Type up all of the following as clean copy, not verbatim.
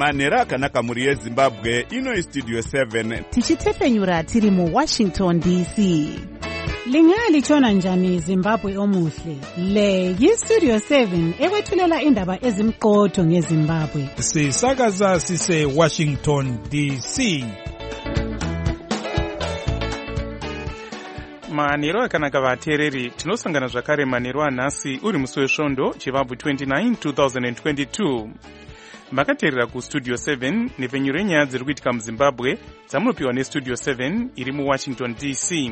manhero akanaka mhuri yezimbabwe. Ino istudio 7 tichitefenyura tiri muWashington DC. Lingalitshona njani Zimbabwe omuhle? Le yistudio 7 ekwethulela indaba ezimqotho ngeZimbabwe. Sisakaza sise Washington DC. Manhero akanaka vateereri, tinosangana zvakare manhero anhasi uri musi wesvondo chivabvu 29 2022. Makateerera kustudio 7 nepfenyuro yenyaya dziri kuitika muZimbabwe dzamunopiwa nestudio 7 iri muWashington DC.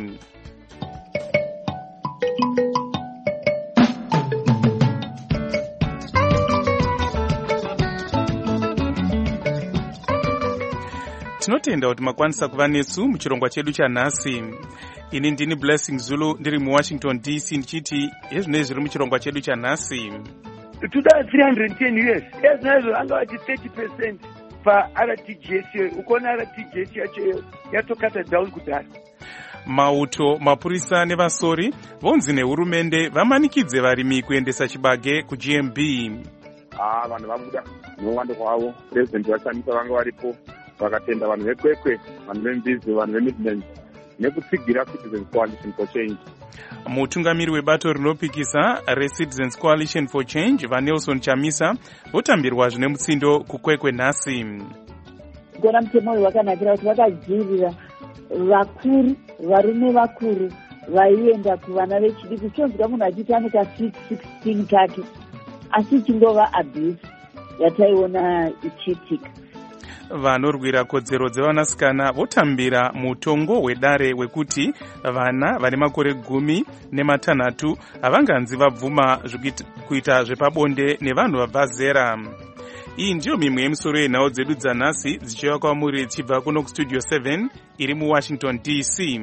Tinotenda kuti makwanisa kuva nesu muchirongwa chedu chanhasi. Ini ndini Blessing Zulu ndiri muWashington DC ndichiti hezvinei zviri muchirongwa chedu chanhasi. Toda 310 years. Ezinazo angawati 30% pa-RTGS. Ukona RTGS yacho yatokata down kudhara. Mauto, mapurisa nevasori vonzi nehurumende vamanikidze varimi kuendesa chibage kuGMB. Vanhu vabuda nowando kwavo. President vachamisa vanga varipo. Vakatenda vanhu vekwekwe, vanhu vembizi, vanhu veMidlands nekutsigira Citizens Coalition for Change. Mutungamiri webato rinopikisa reCitizens Coalition for Change vaNelson Chamisa votambirwa zvine mutsindo kukwekwe nhasi. Kona mutemo uyu wakanakira kuti vakadzivirira vakuru, varume vakuru vaienda kuvana vechidiki. Chonzwa munhu achiita ane ka16 kake asi chingova abuse yataiona ichiitika. Vanorwira kodzero dzevanasikana votambira mutongo wedare wekuti vana vane makore 16 havanganzi vabvuma kuita zvepabonde nevanhu vabva zera. Iyi ndiyo mimwe yemisoro yenhau dzedu dzanhasi dzichiva kwamuri dzichibva kuno kustudio 7 iri muWashington DC.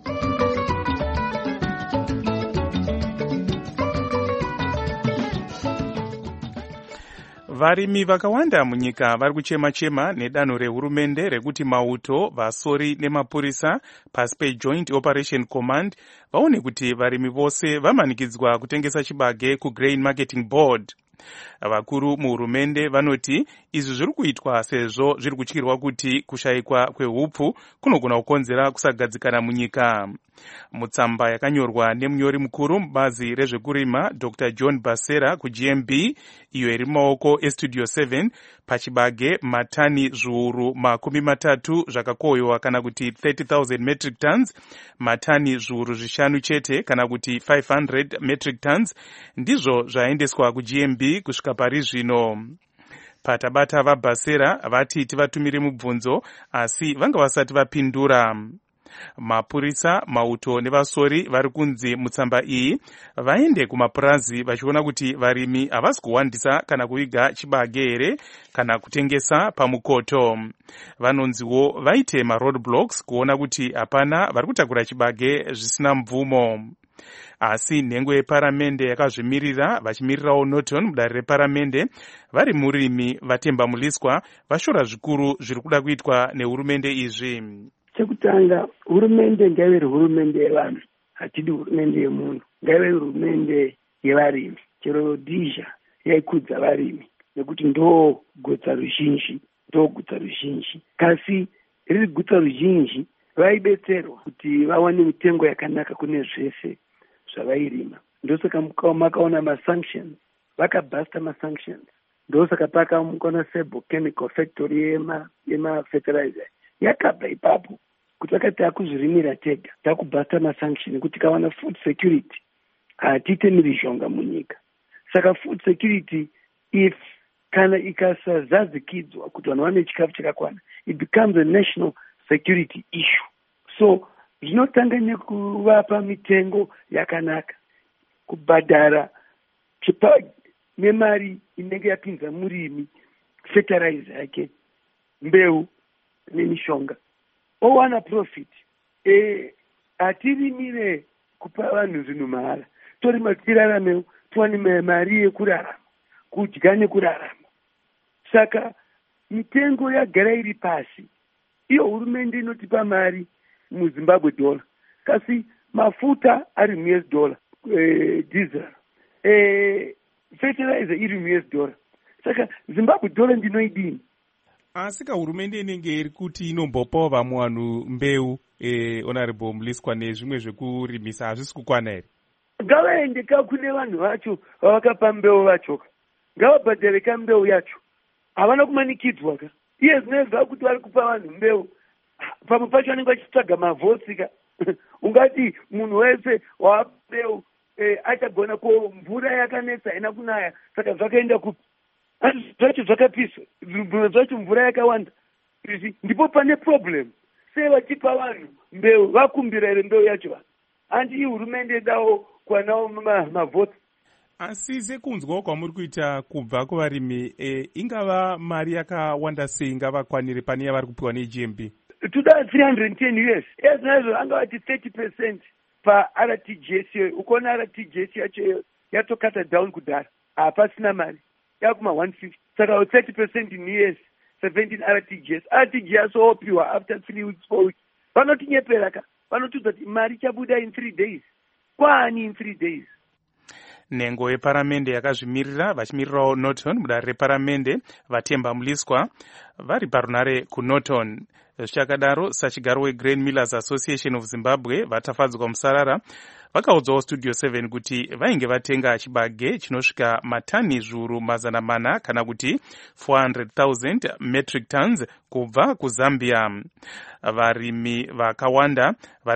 Varimi vakawanda munyika vari kuchema-chema nedanho rehurumende rekuti mauto, vasori nemapurisa pasi peJoint Operation Command vaone kuti varimi vose vamanikidzwa kutengesa chibage kuGrain Marketing Board. Vakuru muhurumende vanoti izvi zviri kuitwa sezvo zviri kutyirwa kuti kushayikwa kwehupfu kunogona kukonzera kusagadzikana munyika. Mutsamba yakanyorwa nemunyori mukuru mubazi rezvekurima Dr. John Basera kuGMB, iyo iri mumaoko estudio 7, pachibage matani zviuru 30 zvakakohwewa kana kuti 30,000 metric tons, matani zviuru 5 chete kana kuti 500 metric tons ndizvo zvaendeswa kuGMB kusvika pari zvino. Patabata vaBasera vati tivatumire mubvunzo asi vanga vasati vapindura. Mapurisa, mauto nevasori vari kunzi mutsamba iyi vaende kumapurazi vachiona kuti varimi havasi kuwandisa kana kuviga chibage here kana kutengesa pamukoto. Vanonziwo vaite maroadblocks kuona kuti hapana vari kutakura chibage zvisina mvumo. Asi nhengo yeparamende yakazvimirira vachimirirawo Norton mudare reparamende vari murimi Vatemba Muliswa vashora zvikuru zviri kuda kuitwa nehurumende izvi. Chekutanga, hurumende ngaive hurumende yevanhu, hatidi hurumende yemunhu. Ngaive hurumende yevarimi. Chero Rhodesia yaikudza varimi nekuti ndo gutsa ruzhinji. Kasi riri gutsa ruzhinji vaibetserwa kuti vawane mitengo yakanaka kune zvese zvavairima. Ndosaka makaona masanctions, vakabhasta masanctions. Ndosaka pakaona Sebo Chemical Factory yemafertilizer yakabva ipapo kuti vakati takuzvirimira tega, takubhasta masanction ekuti kawana food security hatiite mhirizhonga munyika. Saka food security kana ikasazazikidzwa kuti vanhu vane chikafu chakakwana, it becomes a national security issue. So zvinotanga nekuvapa mitengo yakanaka, kubhadhara nemari inenge yapinza murimi fertilizer yake, mbeu nemishonga, owana profit. Hatirimire kupa vanhu zvinhu mahara, torima tiraramewo, tuwane mari yekurarama, kudya nekurarama. Saka mitengo yagara iri pasi. Iyo hurumende inotipa mari muZimbabwe dollar, kasi mafuta ari mu US dollar, diesel, fertilizer iri mu US dollar. Saka Zimbabwe dollar ndinoidini? asi hurumende inenge iri kuti inombopawo vamwe vanhu mbeu honorable Mliswa nezvimwe zvekurimisa hazvisi kukwana here? Ngavaende kune vanhu vacho vavakapa mbeu vacho, ngavabhadhare mbeu yacho, havana kumanikidzwa ka. Iye zvinezva kuti vari kupa vanhu mbeu, pamwe pacho vanenge vachitsvaga mavhotsi ka. Ungati munhu wese wapeu achagona ko mvura yakanetsa haina kunaya, saka zvakaenda kupi? Asi zvacho zvakapiswa, zvacho mvura yakawanda, ndipo pane problem. Sei vachipa vanhu mbeu, vakumbira here mbeu yacho vanhu? Handi hurumende dawo kwanawo mavhoti. Asi sekunzwawo kwamuri kuita kubva kuvarimi, ingava mari yakawanda sei ingavakwanire pane yavari kupiwa neGMB? Toda 310 US. Ezvinazvo anga vati 30% paRTGS. Ukaona RTGS yacho yatokata down kudhara, hapasina mari, yakuma 150. Saka 30% in US, 17 RTGS. RTGS opiwa after 3 weeks, 4 weeks. Vanotinyepera ka, vanotudza kuti mari chabuda in 3 days. Kwani in 3 days? Nhengo yeparamende yakazvimirira vachimirirawo Norton mudare reparamende Vatemba Mliswa vari parunare kuNorton. Zvichakadaro, sachigaro weGrain Millers Association of Zimbabwe vatafadzwa musarara vakaudzawo Studio 7 kuti vainge vatenga chibage chinosvika matani zviuru 400 kana kuti 400,000 metric tons kubva kuZambia. Varimi vakawanda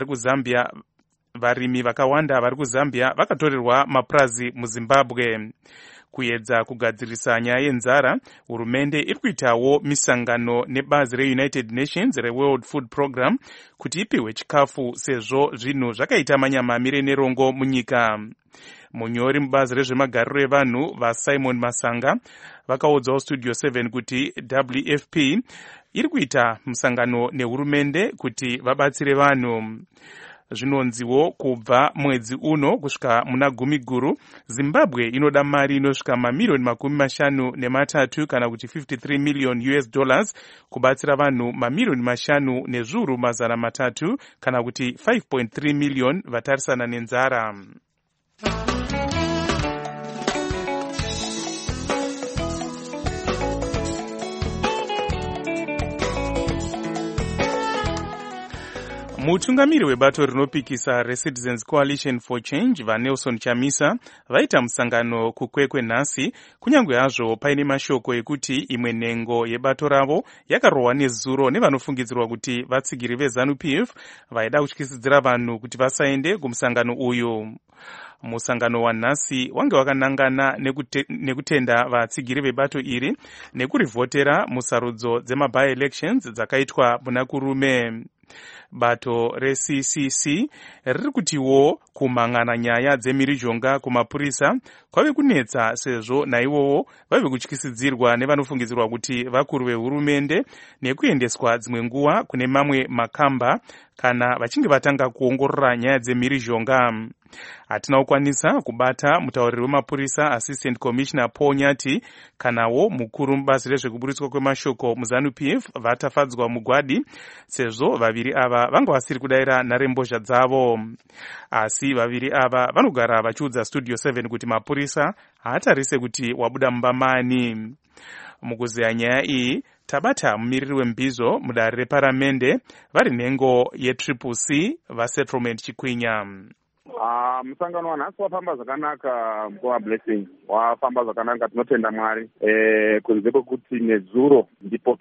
vari kuZambia vakatorerwa mapurazi muZimbabwe. Kuedza kugadzirisa nyaya yenzara, hurumende iri kuitawo misangano nebazi reUnited Nations reWorld Food Program kuti ipiwe chikafu sezvo zvinhu zvakaita manyamamire nerongo munyika. Munyori mubazi rezvemagariro evanhu vaSimon Masanga vakaudzawo Studio 7 kuti WFP iri kuita musangano nehurumende kuti vabatsire vanhu. Zvinonziwo kubva mwedzi uno kusvika muna Gumiguru, Zimbabwe inoda mari inosvika mamiliyoni 53 kana kuti $53 million kubatsira vanhu mamiliyoni 5 nezviuru 300 kana kuti 5.3 million vatarisana nenzara. Mutungamiri webato rinopikisa reCitizens Coalition for Change vaNelson Chamisa vaita musangano kukwekwe nhasi, kunyange hazvo paine mashoko ekuti imwe nhengo yebato ravo yakarohwa nezuro nevanofungidzirwa kuti vatsigiri veZANU-PF vaida kutyisidzira vanhu kuti vasaende kumusangano uyu. Musangano wanhasi wange wakanangana nekutenda vatsigiri vebato iri nekurivhotera musarudzo dzema-by-elections dzakaitwa muna kurume. Bato reCCC riri kutiwo kumhangana nyaya dzemhirizhonga kumapurisa kwave kunetsa sezvo naivowo vave kutyisidzirwa nevanofungidzirwa kuti vakuru vehurumende nekuendeswa dzimwe nguva kune mamwe makamba kana vachinge vatanga kuongorora nyaya dzemhirizhonga. Hatina kukwanisa kubata mutauriri wemapurisa Assistant Commissioner Paul Nyati kanawo mukuru mubazi rezvekuburitswa kwemashoko muZANU-PF vatafadzwa mugwadi sezvo vaviri ava vanga vasiri kudaira nharembozha dzavo. Asi vaviri ava vanogara vachiudza Studio 7 kuti mapurisa haatarise kuti wabuda mumba mani. Mukuzeya nyaya iyi tabata mumiriri wembizo mudare reparamende vari nhengo yeCCC vaSettlement Chikwinya. Musangano wanhasi wafamba zvakanaka, nguva blessing wafamba zvakanaka, tinotenda Mwari. Kunze kwekuti nezuro ndipo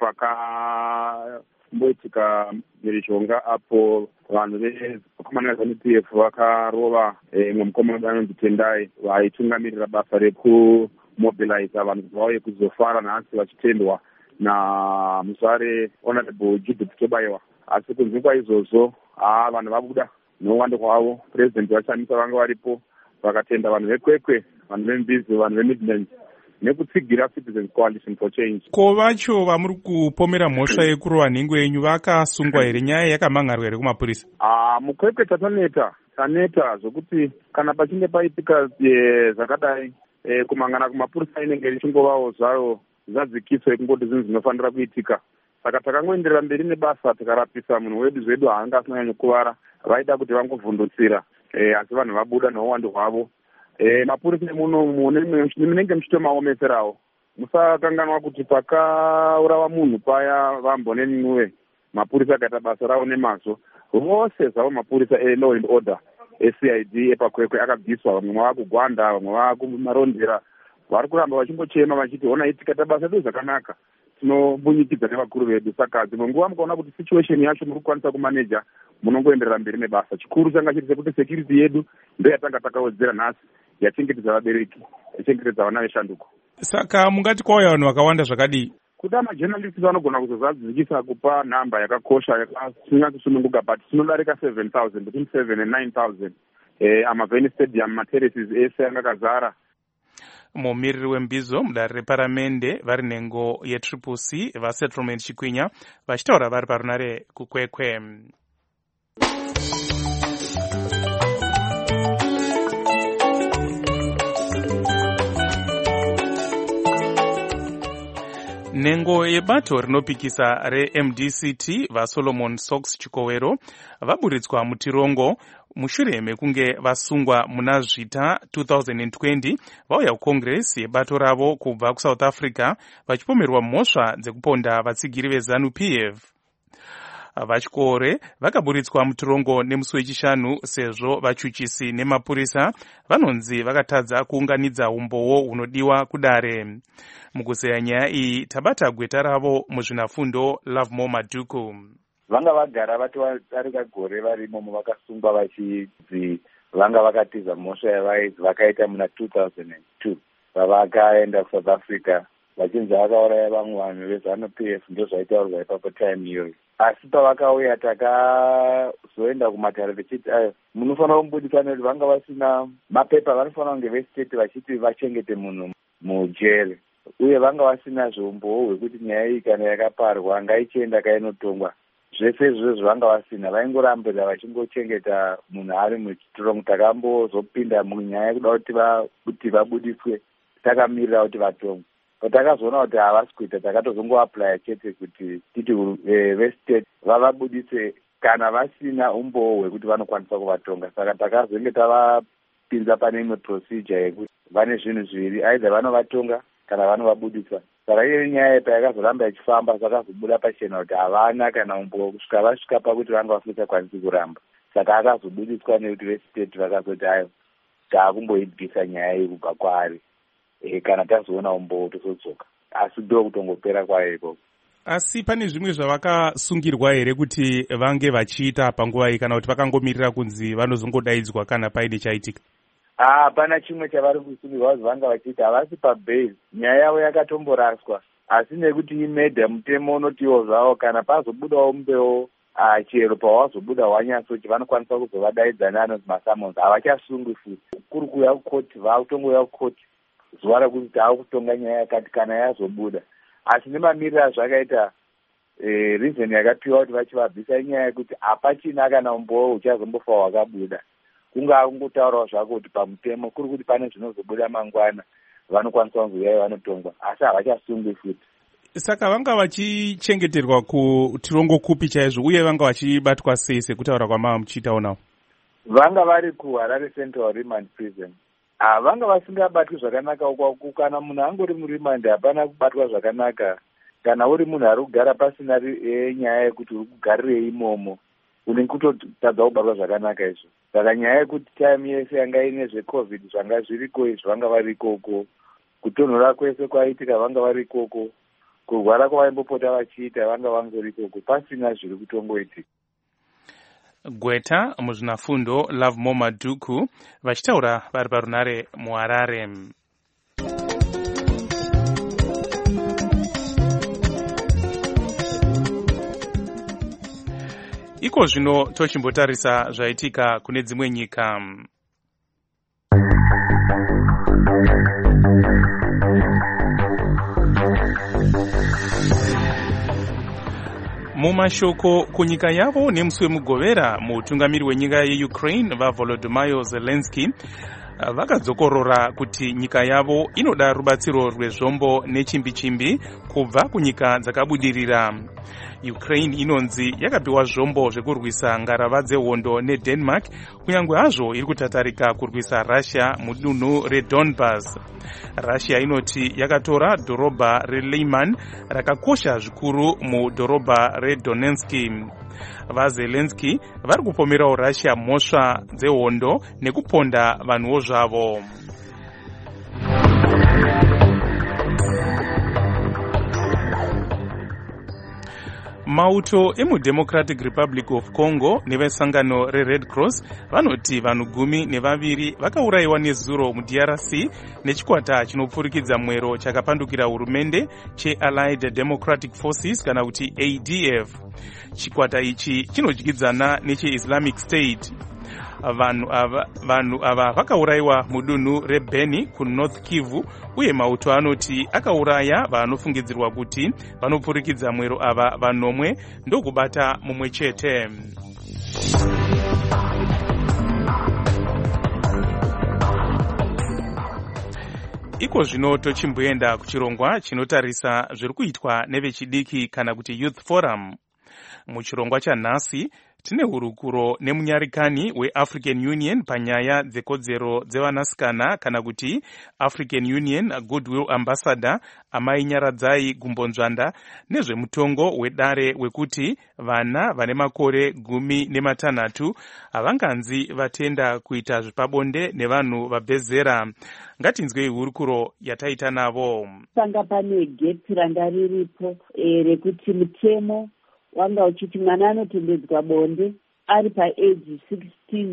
pakamboitika mhirizhonga apo vanhu vevakomana veZANU-PF vakarova mumwe mukomana anonzi Tendai vaitungamirira basa rekumobiliza vanhu kuti vauye kuzofara nhasi vachitendwa naMuzare Honorable Judith Tobayiwa. Asi kunze kwaizvozvo vanhu vabuda nouwando kwavo. President vaChamisa vanga varipo vakatenda vanhu vekwekwe, vanhu veMbizi, vanhu veMidlands nekutsigira Citizens Coalition for Change. Ko vacho vamuri kupomera mhosva yekurova nhengo yenyu vakasungwa here? Nyaya yakamhangarwa here kumapurisa? Mukwekwe taneta zvokuti kana pachinge paitika zvakadai kumhangana kumapurisa inenge ichingovawo zvayo zadzikiswa ekungoti zvinhu zvinofanira kuitika. Saka takangoenderera mberi nebasa tikarapisa munhu wedu zvedu haanga asina kuvara, vaida kuti vangovhundutsira asi vanhu vabuda nouwando hwavo. Mapurisa muno munenge muchitomaomeserawo musakanganwa kuti pakaurawa munhu paya vamboneniwe mapurisa akaita basa ravo nemazvo. Vose zvavo mapurisa elaw and order eCID epakwekwe akabviswa, vamwe vavakugwanda, vamwe vavakumarondera. Vari kuramba vachimbochema vachiti ona tikaita basa redu zvakanaka tinobunyikidza nevakuru vedu. Saka dzimwe nguva mukaona kuti situation yacho muri kukwanisa kumaneja, munongoenderera mberi nebasa. Chikuru changa chiri sekuti security yedu ndo yatanga takawedzera nhasi, yachengetedza vabereki, yachengetedza vana veshanduko. Saka mungati kwauya vanhu vakawanda zvakadii? Kuda majournalists vanogona kuzozadzikisa kupa nhamba yakakosha yakasinya kusununguka, but tinodarika 7,000, between 7 and 9,000. Amaveni stadium materraces ese anga kazara. Mumiriri wembizo mudare reparamende vari nhengo yetriple C vasettlement Chikwinya vachitaura vari parunare kukwekwe. Nhengo yebato rinopikisa reMDCT vaSolomon Sox Chikowero vaburitswa mutirongo mushure mekunge vasungwa muna zvita 2020 vauya kuCongress yebato ravo kubva kuSouth Africa vachipomerwa mhosva dzekuponda vatsigiri veZANU-PF. Vachikore vakaburitswa mutirongo nemusi wechishanu sezvo vachuchisi nemapurisa vanonzi vakatadza kuunganidza umbowo hunodiwa kudare. Mukuzeya nyaya iyi tabata gweta ravo muzvinafundo Lovemore Maduku. Vanga vagara vatarika gore varimo vakasungwa vachidzi vanga vakatiza mhosva yavaidzi vakaita muna 2002 vavakaenda kuSouth Africa vachinzi vakauraya vamwe vanhu veZANU-PF, ndo zvaitaurwa ipapo time iyoyo. Asi pavakauya takazoenda kumatare vechiti munofanira kumbudisa nekuti vanga vasina mapepa, vanofanira kunge vestate vachiti vachengete munhu mujere, uye vanga vasina zvombowo hwekuti nyaya iyi kana yakaparwa ngaichienda kainotongwa. Zvese izvozvo vanga vasina, vaingorambira vachingochengeta munhu ari muchitirongo. Takambozopinda munyaya yekuda kuti vabudiswe, takamirira kuti vatongwe. Patakazoona kuti havasi kuita, takatozongoaplya chete kuti titi vestate vavabudise kana vasina umbowo hwekuti vanokwanisa kuvatonga. Saka takazenge tavapinza pane imwe procedure yekuti vane zvinhu zviviri, aidha vanovatonga kana vanovabudisa. Saka iyo nyaya payakazoramba ichifamba zvakazobuda pachena kuti havana kana umbowo kusvika vasvika pakuti vanga vasingachakwanisi kuramba. Saka akazobudiswa nekuti vestate vakazoti ayo taakumboibvisa nyaya iyi kubva kwaari, kana tazoona umbowo tosodzoka. Asi ndo kutongopera kwayo ikoko. Asi pane zvimwe zvavakasungirwa here kuti vange vachiita panguva iyi, kana kuti vakangomirira kunzi vanozongodaidzwa kana paine chaitika? Hapana chimwe chavari kusungirwa kuti vanga vachiita, havasi pabase. Nyaya yavo yakatomboraswa, asi nekuti imedha mutemo unotiwo zvavo kana pazobudawo umbewo chero pawazobuda hwanyasochi vanokwanisa kuzovadaidza neanonzi masamons, havachasungwi futi. Kuri kuuya kukoti vakutongoya kukoti zuva rekuti taakutonga nyaya yakati kana yazobuda. Asi nemamiriro azvakaita reason yakapiwa kuti vachivabvisa nyaya yekuti hapachina kana umbowo uchazombofa hwakabuda. Kungaa kungotaurawo zvako kuti pamutemo kuri kuti pane zvinozobuda mangwana vanokwanisa kunzuyai vanotongwa, asi havachasungwi futi. Saka vanga vachichengeterwa kutirongo kupi chaizvo, uye vanga vachibatwa sei sekutaura kwamava muchiitawo navo? Vanga vari kuHarare Central Remand Prison. Vanga vasingabatwi zvakanaka ukwako. Kana munhu angori murimandi hapana kubatwa zvakanaka. Kana uri munhu ari kugara pasina nyaya yekuti uri kugarirei imomo, unenge kutotadza kubatwa zvakanaka izvo. Saka nyaya yekuti time yese yanga ine zveCovid zvanga zviriko izvo vanga vari ikoko, kutonhora kwese kwaitika vanga vari ikoko, kurwara kwavaimbopota vachiita vanga vangori ikoko, pasina zviri kutongoitika. Gweta muzvinafundo Lovemore Maduku vachitaura vari parunare muHarare. Iko zvino tochimbotarisa zvaitika kune dzimwe nyika. Mumashoko kunyika yavo nemusi wemugovera, mutungamiri wenyika yeUkraine vaVolodymyr Zelensky vakadzokorora kuti nyika yavo inoda rubatsiro rwezvombo nechimbi-chimbi kubva kunyika dzakabudirira. Ukraine inonzi yakapiwa zvombo zvekurwisa ngarava dzehondo neDenmark, kunyange hazvo iri kutatarika kurwisa Russia mudunhu reDonbas. Russia inoti yakatora dhorobha reLiman rakakosha zvikuru mudhorobha reDonetsk. VaZelensky vari kupomerawo Russia mhosva dzehondo nekuponda vanhuwo zvavo. Mauto emuDemocratic Republic of Congo nevesangano reRed Cross vanoti vanhu 12 vakaurayiwa nezuro muDRC nechikwata chinopfurikidza mwero chakapandukira hurumende cheAllied Democratic Forces kana kuti ADF. Chikwata ichi chinodyidzana necheIslamic State. Vanhu ava vakaurayiwa mudunhu reBeni kuNorth Kivu, uye mauto anoti akauraya vanofungidzirwa kuti vanopfurikidza mwero ava vanomwe ndokubata mumwe chete. Iko zvino tochimboenda kuchirongwa chinotarisa zviri kuitwa nevechidiki kana kuti Youth Forum. Muchirongwa chanhasi tine hurukuro nemunyarikani weAfrican Union panyaya dzekodzero dzevanasikana kana kuti African Union Goodwill Ambassador Amai Nyaradzai Gumbonzvanda nezvemutongo wedare wekuti vana vane makore 16 havanganzi vatenda kuita zvepabonde nevanhu vabve zera. Ngatinzwei hurukuro yataita navo. Panga pane gap ranga riripo rekuti mutemo wanga uchiti mwana anotendedzwa bonde ari paage 16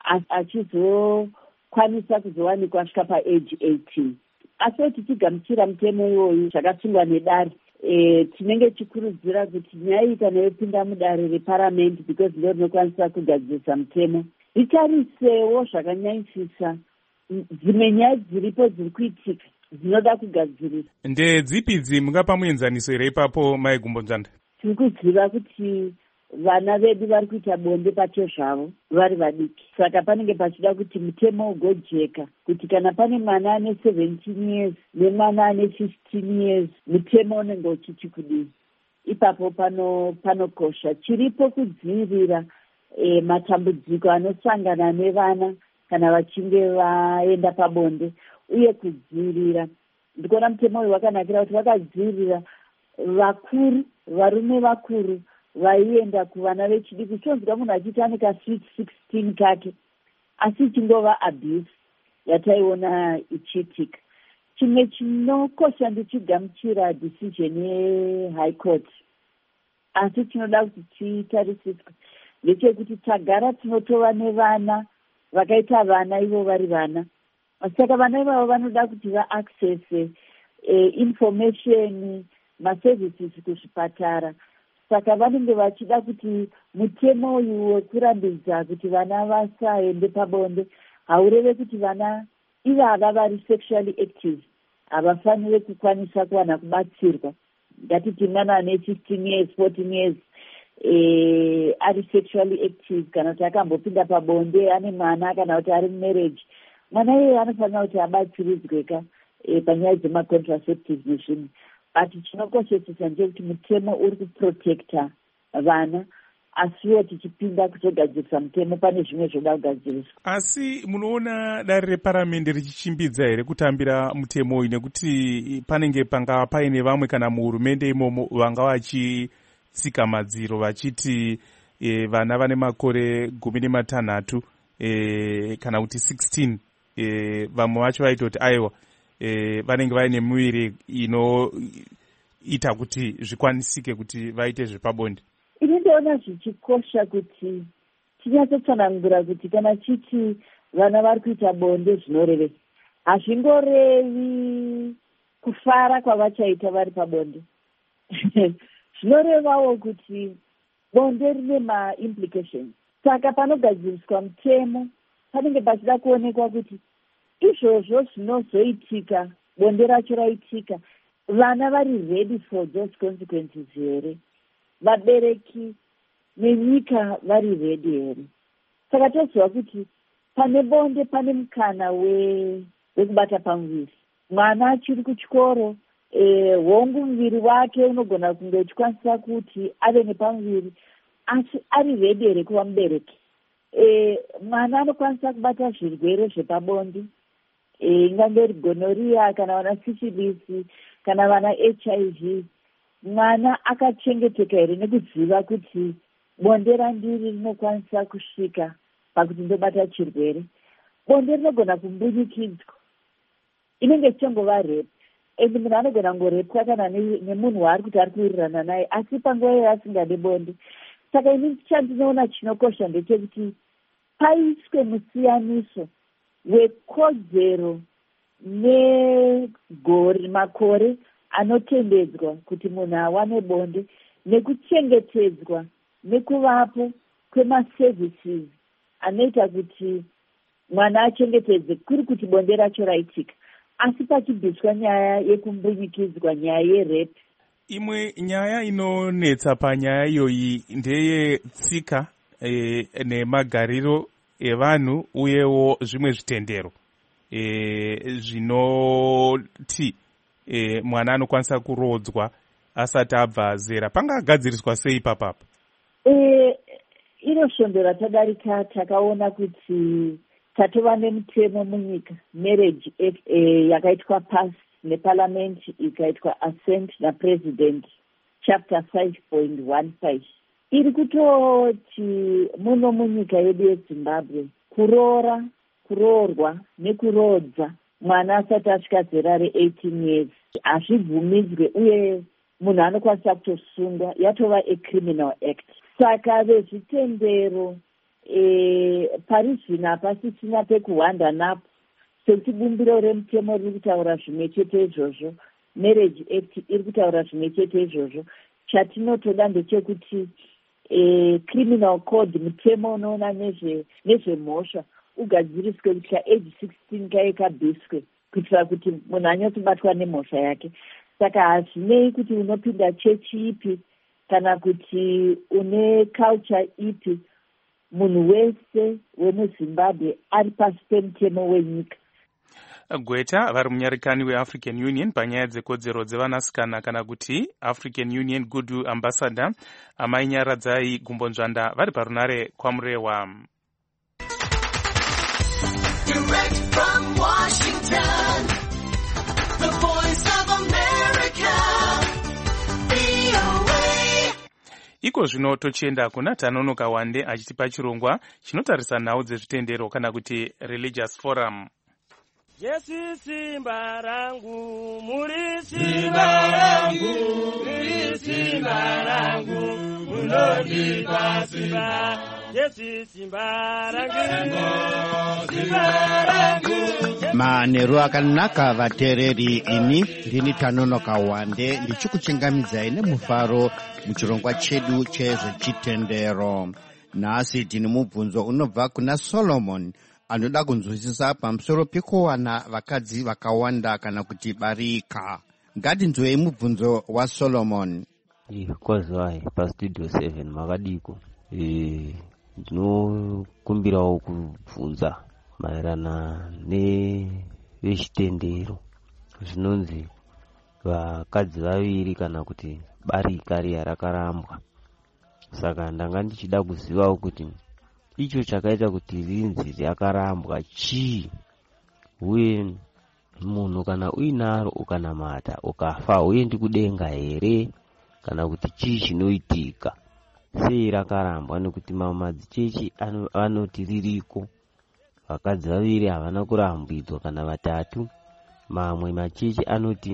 achizokwanisa kuzowanikwa asvika paage 18. Asi tichigamuchira mutemo iwoyu zvakasungwa nedare, tinenge chikurudzira kuti nyaya kana yopinda mudare reparamende, because ndo rinokwanisa kugadzirisa mutemo, ritarisewo zvakanyanyisisa dzimwe nyaya dziripo dziri kuitika dzinoda kugadzirisa. Ndedzipidzi mungapa muenzaniso here ipapo, Mai Gumbonzvanda? Tiri kuziva kuti vana vedu vari kuita bonde pacho zvavo vari vadiki, saka panenge pachida kuti mutemo ugojeka kuti kana pane mwana ane 17 years nemwana ane 15 years mutemo unenge uchiti kudii. Ipapo panokosha. Chiripo kudzivirira matambudziko anosangana nevana kana vachinge vaenda pabonde, uye kudzivirira, ndikuona mutemo uyu wakanakira kuti wakadzivirira vakuru, varume vakuru vaienda kuvana vechidiki. Chonzwa munhu achiita ane ka 16 kake, asi chingova abuse yataiona ichiitika. Chimwe chinokosha ndichigamuchira decision yeHigh Court, asi chinoda kuti chitarisiswe ndechekuti tagara tinotova nevana vakaita vana ivo vari vana, saka vana ivavo vanoda kuti vaaccesse information, maservices kuzvipatara. Saka vanenge vachida kuti mutemo uyu wekurambidza kuti vana vasaende pabonde haureve kuti vana ivava vari sexually active havafanire kukwanisa kuwana kubatsirwa. Ngatiti mwana ane 15 years 14 years ari sexually active kana kuti akambopinda pabonde ane mwana kana kuti ari mumarriage, mwana iye anofanira kuti abatsiridzweka panyaya dzemacontraceptives nezvimwe. But chinokoshesesa ndechekuti mutemo uri kuprotecta vana, asiwo tichipinda kutogadzirisa mutemo pane zvimwe zvoda kugadziriswa. Asi munoona dare reparamende richichimbidza here kutambira mutemo uyu, nekuti panenge panga paine vamwe kana muhurumende imomo vanga vachitsika madziro vachiti vana vane makore 16 kana kuti 16, vamwe vacho vaitoti aiwa vanenge vaine muviri inoita kuti zvikwanisike kuti vaite zvepabonde. Ini ndoona zvichikosha kuti tinyatsotsanangura kuti kana chiti vana vari kuita bonde zvinorevei, hazvingorevi kufara kwavachaita vari pabonde. Zvinorevawo kuti bonde rine maimplications. Saka panogadziriswa mutemo panenge pachida kuonekwa kuti izvozvo zvinozoitika, bonde racho raitika, vana vari ready for those consequences here, vabereki nenyika vari ready here. Saka toziva kuti pane bonde pane mukana wekubata pamuviri. Mwana achiri kuchikoro, hongu muviri wake unogona kunge uchikwanisa kuti ave nepamuviri, asi ari redi here kuva mubereki. Mwana anokwanisa kubata zvirwere zvepabonde, ingange gonorrhea kana vana syphilis kana vana HIV. Mwana akachengeteka here nekuziva kuti bonde randiri rinokwanisa kusvika pakuti ndobata chirwere. Bonde rinogona kumbunyikidzwa, inenge ichangova repu, ende munhu anogona kungorepwa kana nemunhu waari kuti ari kuwirirana naye, asi panguva iyoyo asingade bonde. Saka ini chandinoona chinokosha ndechekuti paiswe musiyaniso wekodzero makore anotendedzwa kuti munhu awane bonde, nekuchengetedzwa nekuvapo kwemaservices anoita kuti mwana achengetedze kuri kuti bonde racho raitika, asi pachibviswa nyaya yekumbunyikidzwa, nyaya yerepu. Imwe nyaya inonetsa panyaya iyoyi ndeye tsika nemagariro evanhu uyewo zvimwe zvitendero zvinoti mwana anokwanisa kurodzwa asati abva zera. Pangagadziriswa sei papapa? Iro svondo ratadarika takaona kuti tatova nemutemo munyika, marriage act yakaitwa pasi neparliament ikaitwa assent napresident, chapter 5.15 iri kutoti muno munyika yedu yeZimbabwe kuroorwa nekurodza mwana asati asvika zera re18 years hazvibvumidzwe, uye munhu anokwanisa kutosungwa, yatova acriminal act. Saka vezvitendero pari zvino hapasisina pekuhwanda napo, sekuti bumbiro remutemo riri kutaura zvimwe chete izvozvo, marriage act iri kutaura zvimwe chete izvozvo. Chatinotoda ndechekuti criminal code, mutemo unoona nezvemhosva, ugadziriswe kuti kaage 16 kaive kabviswe kuitira kuti munhu anyatsobatwa nemhosva yake. Saka hazvinei kuti unopinda chechi ipi kana kuti une culture ipi, munhu wese wemuZimbabwe ari pasi pemutemo wenyika. Gweta vari munyarikani weAfrican Union panyaya dzekodzero dzevanasikana kana kuti African Union Goodwill Ambassador, Amai Nyaradzai Gumbonzvanda vari parunare kwaMurewa. Direct from Washington, the Voice of America, VOA. Iko zvino tochienda kuna Tanonoka Wande achitipa chirongwa chinotarisa nhau dzezvitendero kana kuti Religious Forum. Yesu simba rangu, muri simba rangu, muri simba rangu, munondipa simba. Yesu simba rangu, simba rangu. Manheru akanaka vateereri, ini ndini Tanonoka Wande ndichikuchingamidzai nemufaro muchirongwa chedu chezvechitendero. Nhasi tine mubvunzo unobva kuna Solomon anoda kunzwisisa pamusoro pekuwana vakadzi vakawanda kana kuti barika. Ngatinzwei mubvunzo waSolomon. Kwazai pastudio 7 makadiko. Ndinokumbirawo kubvunza maererano nevechitendero zvinonzi vakadzi vaviri kana kuti barika riya rakarambwa. Saka ndanga ndichida kuzivawo kuti icho chakaita kuti rinzi rakarambwa chii, uye munhu kana uinaro ukanamata ukafa uendi kudenga here, kana kuti chii chinoitika, sei rakarambwa. Nekuti madzichechi anoti ririko vakadzi vaviri havana kurambidzwa kana vatatu, mamwe machechi anoti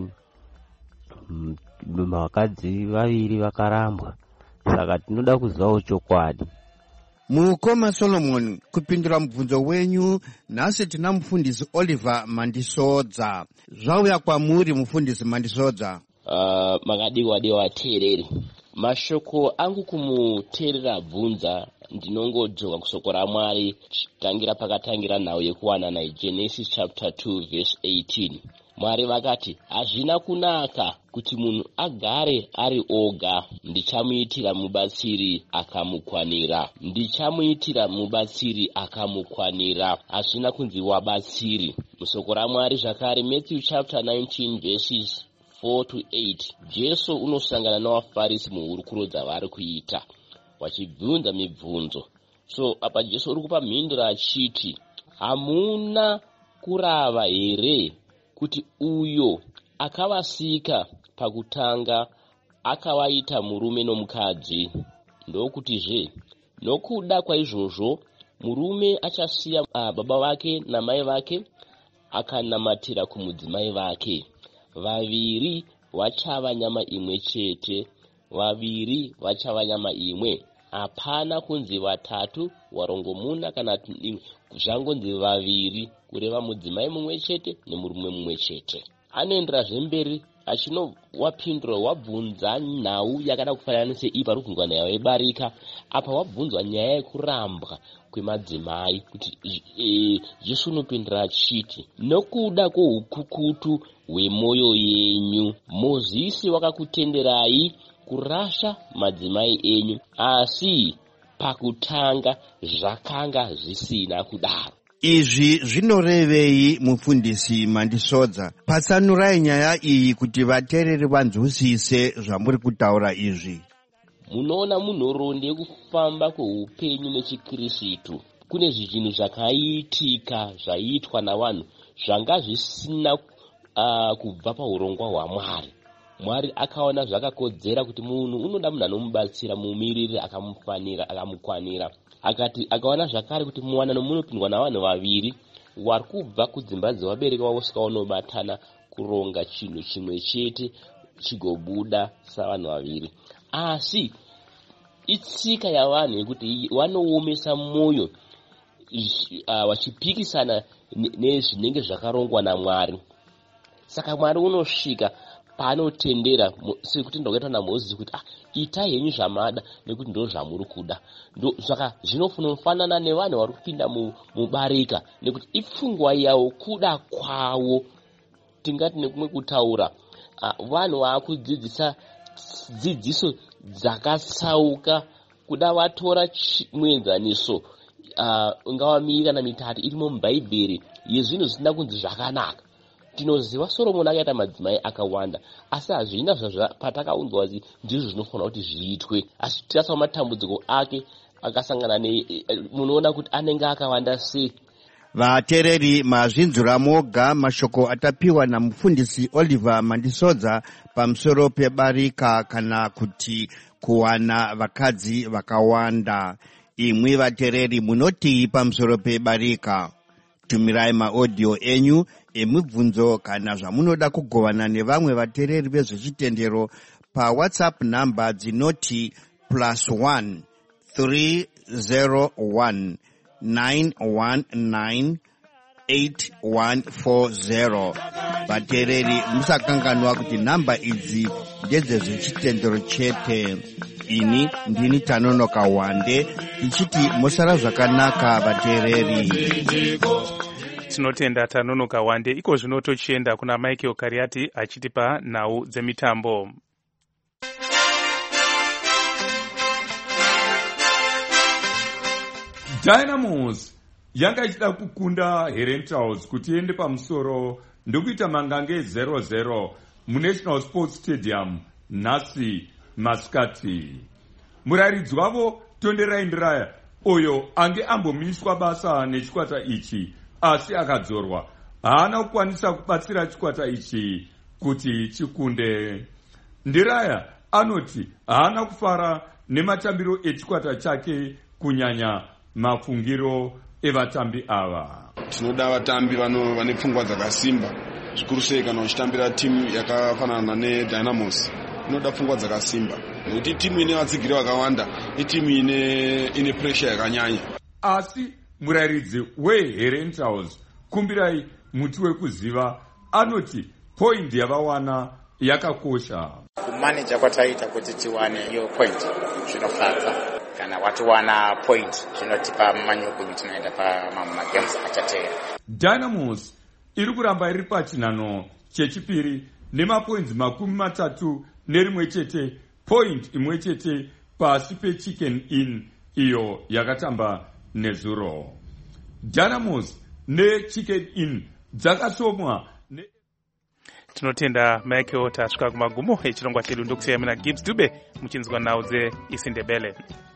vakadzi vaviri vakarambwa. Saka tinoda kuzivawo chokwadi. Mukoma Solomon, kupindura mubvunzo wenyu, nhasi tina mufundisi Oliver Mandisodza. Zvauya kwamuri mufundisi Mandisodza. Makadiwa ateereri. Mashoko angu kumuteerera bvunza ndinongodzoka kusoko raMwari tangira pakatangira nhau yekuwanana Genesis chapter 2 verse 18. Mwari vakati hazvina kunaka kuti munhu agare ari oga, ndichamuitira mubatsiri akamukwanira. Ndichamuitira mubatsiri akamukwanira. Hazvina kunzi wabatsiri. Musoko raMwari zvakare, Matthew chapter 19 verses 4 to 8. Jesu unosangana navafarisi muhurukuro dzavari kuita, vachibvunza mibvunzo. So apa Jesu uri kupa mhinduro achiti, hamuna kurava here kuti uyo akavasika pakutanga akavaita murume nomukadzi? Ndokutizve nokuda kwaizvozvo murume achasiya baba vake namai vake akanamatira kumudzimai vake, vaviri vachava nyama imwe chete. Vaviri vachava nyama imwe. Hapana kunzi vatatu, varongomuna kana zvangonzi vaviri, kureva mudzimai mumwe chete nemurume mumwe chete. Anoendera zvemberi wapindura wabvunza nhau yakada kufanana sei pari kubvunzwa nyaya yebarika. Apa wabvunzwa nyaya yekurambwa kwemadzimai kuti Jesu unopindura achiti, nokuda kwoukukutu hwemwoyo yenyu Mozisi wakakutenderai kurasha madzimai enyu, asi pakutanga zvakanga zvisina kudaro. Izvi zvinorevei mufundisi Mandisodza? Patsanurai nyaya iyi kuti vateereri vanzwisise zvamuri kutaura izvi. Munoona munhoroondo yekufamba kweupenyu nechikristu. Kune zvinhu zvakaitika zvaiitwa navanhu zvanga zvisina kubva paurongwa hwaMwari. Mwari akaona zvakakodzera kuti munhu unoda munhu anomubatsira, mumiriri akamukwanira. Akaona zvakare kuti muwanano munopindwa navanhu vaviri vari kubva kudzimba dzevabereki vavo svika vanobatana kuronga chinhu chimwe chete chigobuda savanhu vaviri. Asi itsika yavanhu yekuti vanoomesa mwoyo vachipikisana nezvinenge zvakarongwa naMwari. Saka Mwari unosvika paanotendera sekuti ndakaita naMozisi kuti itai henyu zvamada nekuti ndo zvamuri kuda. Saka zvinofanana nevanhu vari kupinda mubarika nekuti ipfungwa yavo kuda kwavo. Tingati nekumwe kutaura vanhu vaakudzidzisa dzidziso dzakatsauka kuda vatora muenzaniso ungava miiri kana mitatu irimo mubhaibheri yezvinhu zvisina kunzi zvakanaka. Tinoziva Soromoni akaita madzimai akawanda, asi hazvina patakaunzwa kuti ndizvo zvinofanira kuti zviitwe. Asi tikasava matambudziko ake akasangana munoona kuti anenge akawanda sei. Vateereri, mazvinzura moga mashoko atapiwa namufundisi Oliver Mandisodza pamusoro pebarika kana kuti kuwana vakadzi vakawanda. Imwi vateereri munoti pamusoro pebarika? Tumirai maaudio enyu emibvunzo kana zvamunoda kugovana nevamwe vateereri vezvechitendero paWhatsApp namba dzinoti +1 301 919 8140. Vateereri, musakanganwa kuti namba idzi ndedzezvechitendero chete. Ini ndini Tanonoka Wande, tichiti musara zvakanaka vateereri. Tinotenda Tanonoka Wande. Iko zvino tochienda kuna Michael Kariati achitipa nhau dzemitambo. Dynamos yanga ichida kukunda Herentals kuti iende pamusoro ndokuita mangange 0-0 muNational Sports Stadium nhasi masikati. Murayiridzi wavo Tonderai Ndiraya, uyo ange ambomiswa basa nechikwata ichi asi akadzorwa, haana kukwanisa kubatsira chikwata ichi kuti chikunde. Ndiraya anoti haana kufara nematambiro echikwata chake kunyanya mafungiro evatambi ava. Tinoda vatambi vane pfungwa dzakasimba, zvikuru sei kana uchitambira timu yakafanana neDynamos. Inoda pfungwa dzakasimba nekuti timu ine vatsigiri vakawanda, itimu ine pressure yakanyanya. Asi murayiridzi weHerentals Kumbirai Muti Wekuziva anoti point yavawana yakakosha. Kumaneja kwataita kuti tiwane iyo point zvinofadza. Kana watiwana point zvinotipa manyuku tunaenda pamagames achateera. Dynamos iri kuramba iri pachinhano chechipiri nemapoints 31 chete, point imwe chete pasi peChicken Inn iyo yakatamba nezuro. Dynamos neChicken Inn dzakasomwa tinotenda Michael tasvika kumagumo echirongwa chedu ndokusiyana na Gibbs Dube muchinzwa nhau dzeIsindebele.